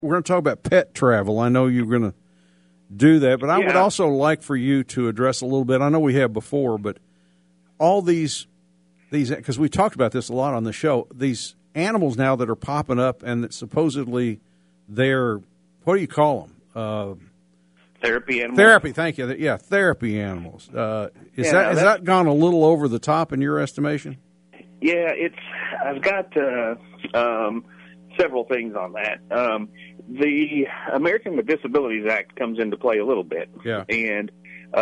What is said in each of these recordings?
we're going to talk about pet travel. I know you're going to do that, but I would also like for you to address a little bit. I know we have before, but all these because we talked about this a lot on the show. These animals now that are popping up and that supposedly they're, what do you call them? Therapy animals. Therapy, thank you. Yeah, therapy animals. Has that gone a little over the top in your estimation? Yeah, I've got several things on that. The American with Disabilities Act comes into play a little bit. Yeah. And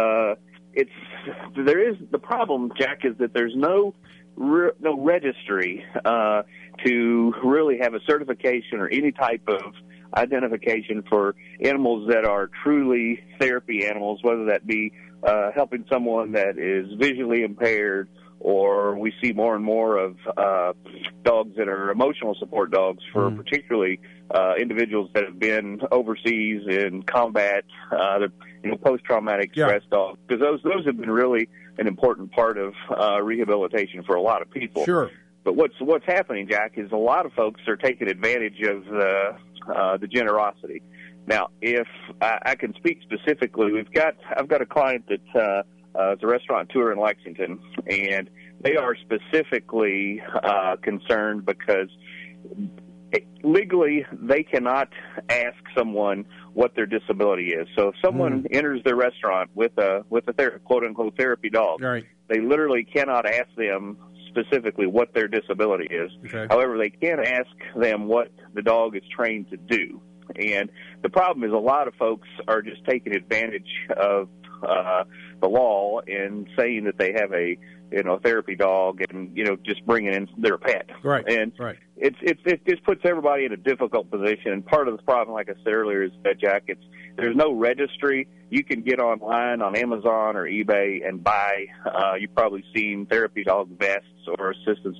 the problem, Jack, is that there's no registry to really have a certification or any type of identification for animals that are truly therapy animals, whether that be helping someone that is visually impaired, or we see more and more of dogs that are emotional support dogs for particularly individuals that have been overseas in combat, post-traumatic stress dogs, because those have been really an important part of rehabilitation for a lot of people. Sure. But what's happening, Jack, is a lot of folks are taking advantage of the generosity. Now, if I can speak specifically, I've got a client that it's a restaurateur in Lexington, and they are specifically concerned because legally they cannot ask someone what their disability is. So if someone enters their restaurant with a quote unquote therapy dog, right, they literally cannot ask them specifically what their disability is. Okay. However, they can ask them what the dog is trained to do. And the problem is a lot of folks are just taking advantage of the law and saying that they have a therapy dog and just bringing in their pet. Right. And right. It just puts everybody in a difficult position. And part of the problem, like I said earlier, is that, Jack, there's no registry. You can get online on Amazon or eBay and buy. You've probably seen therapy dog vests or assistance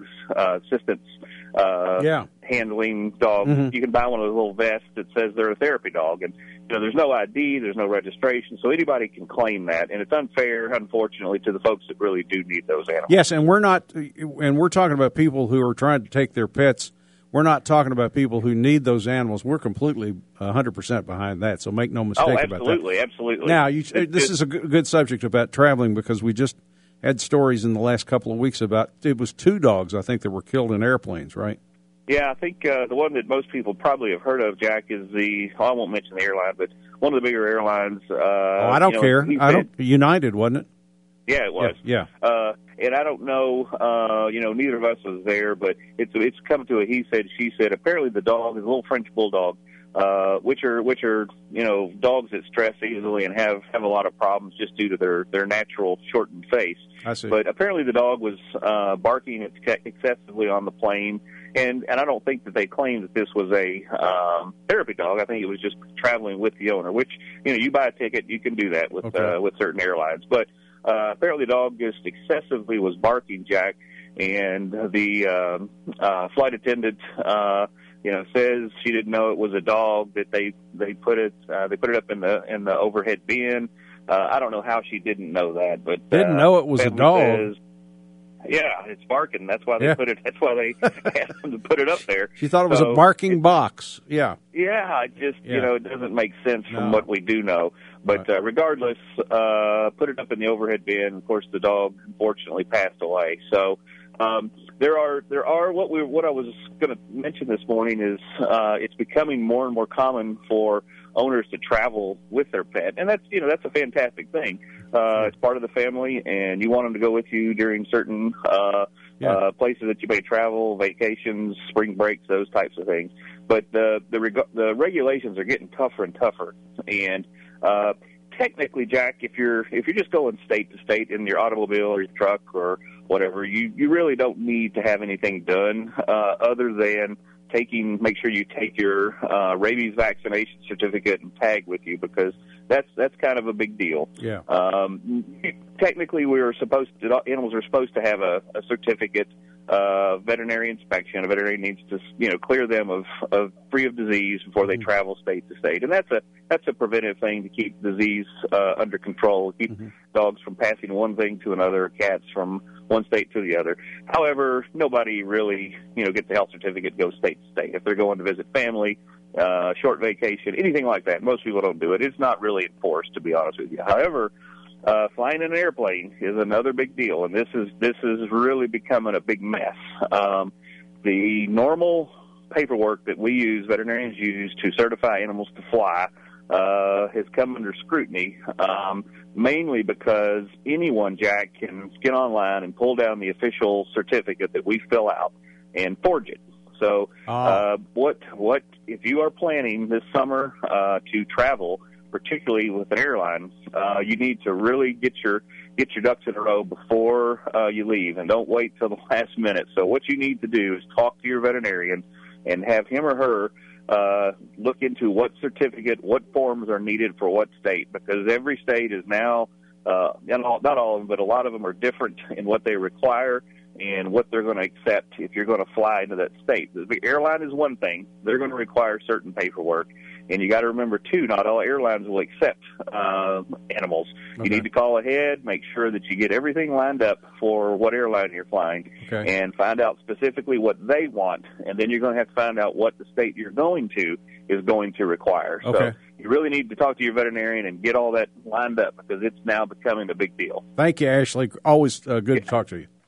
handling dogs. Mm-hmm. You can buy one of those little vests that says they're a therapy dog, and there's no ID, there's no registration, so anybody can claim that, and it's unfair, unfortunately, to the folks that really do need those animals. Yes, and we're talking about people who are trying to take their pets. We're not talking about people who need those animals. We're completely 100% behind that, so make no mistake about that. Absolutely. Now, this is a good subject about traveling, because we just had stories in the last couple of weeks about, it was 2 dogs, I think, that were killed in airplanes, right? Yeah, I think the one that most people probably have heard of, Jack, is I won't mention the airline, but one of the bigger airlines. I don't care. United, wasn't it? Yeah, it was. Yeah. And I don't know, neither of us was there, but it's come to a he said, she said. Apparently the dog is a little French bulldog, which are dogs that stress easily and have a lot of problems just due to their natural shortened face. I see. But apparently the dog was barking excessively on the plane, and I don't think that they claimed that this was a therapy dog. I think it was just traveling with the owner, which, you buy a ticket, you can do that with certain airlines. But apparently the dog just excessively was barking, Jack, and the flight attendant says she didn't know it was a dog, that they put it up in the overhead bin. I don't know how she didn't know that, but didn't know it was a dog. Says, yeah, it's barking. That's why they put it. That's why they asked them to put it up there. She thought it was a barking box. Yeah. Yeah, it doesn't make sense from what we do know. But regardless, put it up in the overhead bin. Of course, the dog unfortunately passed away. So there are what I was going to mention this morning is it's becoming more and more common for owners to travel with their pet, and that's a fantastic thing. It's part of the family, and you want them to go with you during certain places that you may travel, vacations, spring breaks, those types of things. But the regulations are getting tougher and tougher, and technically, Jack, if you're just going state to state in your automobile or your truck or whatever, you really don't need to have anything done other than make sure you take your rabies vaccination certificate and tag with you, because that's kind of a big deal. Yeah. Technically, animals are supposed to have a certificate, veterinary inspection. A veterinarian needs to clear them of free of disease before they travel state to state, and that's a preventive thing to keep disease under control, keep dogs from passing one thing to another, cats from one state to the other. However, nobody really gets a health certificate to go state to state. If they're going to visit family short vacation, anything like that. Most people don't do it. It's not really enforced, to be honest with you. However, flying in an airplane is another big deal, and this is really becoming a big mess. The normal paperwork that we use, veterinarians use to certify animals to fly, has come under scrutiny, mainly because anyone, Jack, can get online and pull down the official certificate that we fill out and forge it. So what if you are planning this summer to travel, particularly with an airline, you need to really get your ducks in a row before you leave, and don't wait till the last minute. So what you need to do is talk to your veterinarian and have him or her look into what certificate, what forms are needed for what state, because every state is now, not all of them, but a lot of them are different in what they require and what they're going to accept if you're going to fly into that state. The airline is one thing. They're going to require certain paperwork. And you got to remember, too, not all airlines will accept animals. Okay. You need to call ahead, make sure that you get everything lined up for what airline you're flying, and find out specifically what they want. And then you're going to have to find out what the state you're going to is going to require. Okay. So you really need to talk to your veterinarian and get all that lined up, because it's now becoming a big deal. Thank you, Ashley. Always good to talk to you.